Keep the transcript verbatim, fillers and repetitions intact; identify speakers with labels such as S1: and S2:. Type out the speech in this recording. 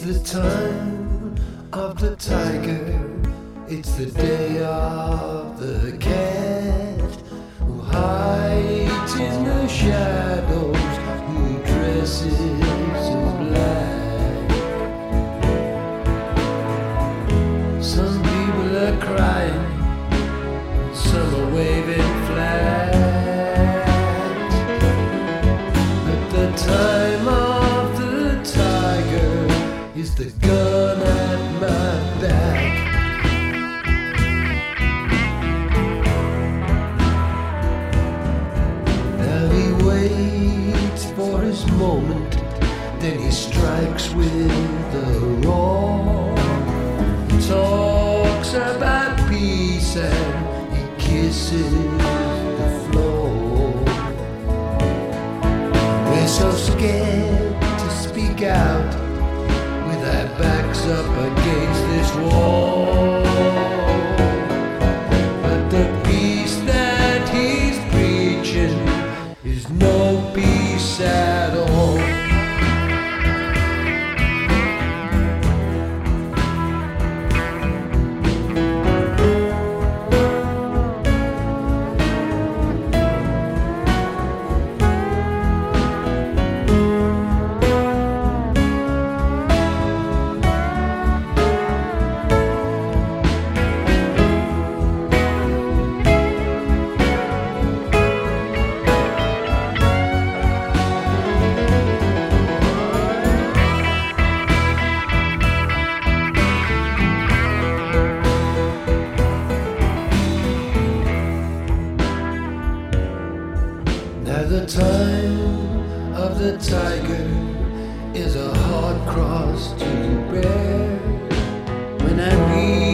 S1: the time of the tiger. It's the day of the cat who hides in the shadows, who dresses in black. Some people are crying, some are waving flags. But the time of the tiger is the gun at my back. Now he waits for his moment, then he strikes with a roar. Talks about peace and he kisses the floor. We're so scared to speak out with our backs up against this wall. But the peace that he's preaching is no peace at all. Now the time of the tiger is a hard cross to bear. When I read